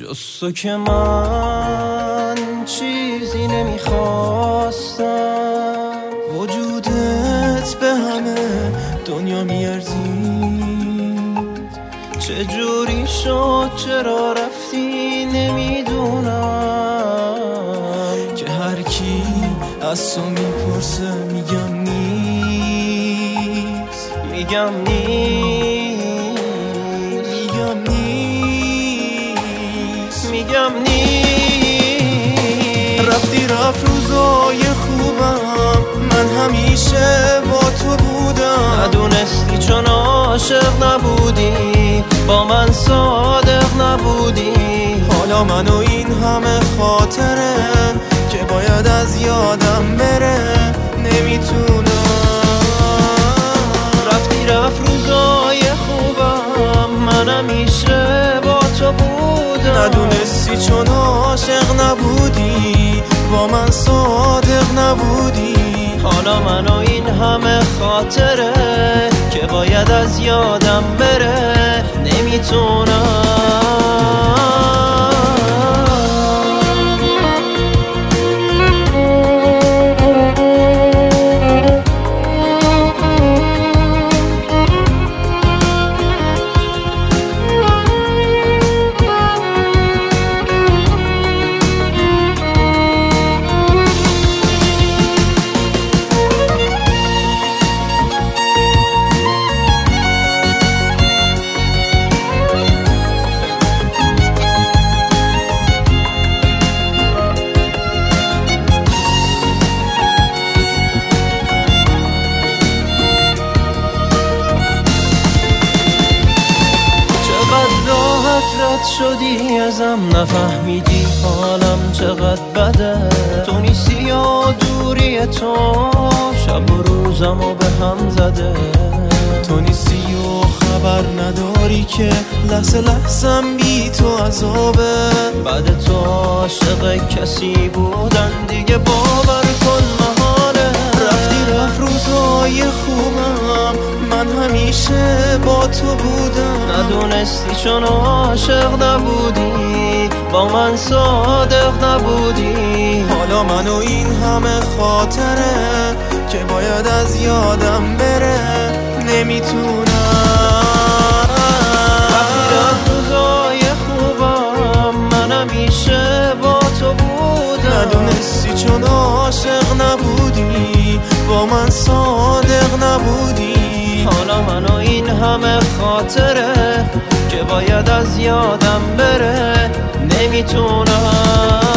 جز تو که من چیزی نمیخواستم، وجودت به همه دنیا میارزید. چجوری شد چرا رفتی نمیدونم، که هر کی از تو میپرسه میگم نیست، میگم نیست، میگم نیست، میگم نیست. رفتی رفت روزای خوبم، من همیشه با تو بودم. ندونستی چون عاشق نبودی، با من صادق نبودی. حالا من و این همه خاطره که باید از یادم بره، نمیتونم. رفتی رفت روزای خوبم، من همیشه با تو بودم. ندونستی چون عاشق نبودی، با من صادق نبودی. حالا من و این همه خاطره که باید از یادم بره، نمیتونم. رد شدی ازم، نفهمیدی حالم چقدر بده. تو نیستی و دوری تو شب و روزمو به هم زده. تو نیستی و خبر نداری که لحظه لحظم بی تو عذابه. بعد تو عاشق کسی بودن دیگه باور کن محاله. رفتی رفت روزای خوبم، من همیشه با تو بودم. ندونستی چون عاشق نبودی، با من صادق نبودی. حالا من و این همه خاطره که باید از یادم بره، نمیتونم. رفتی رفت روزای خوبم، من همیشه با تو بودم. ندونستی چون عاشق نبودی، با من صادق نبودی. حالا من و این همه خاطره که باید از یادم بره، نمیتونم.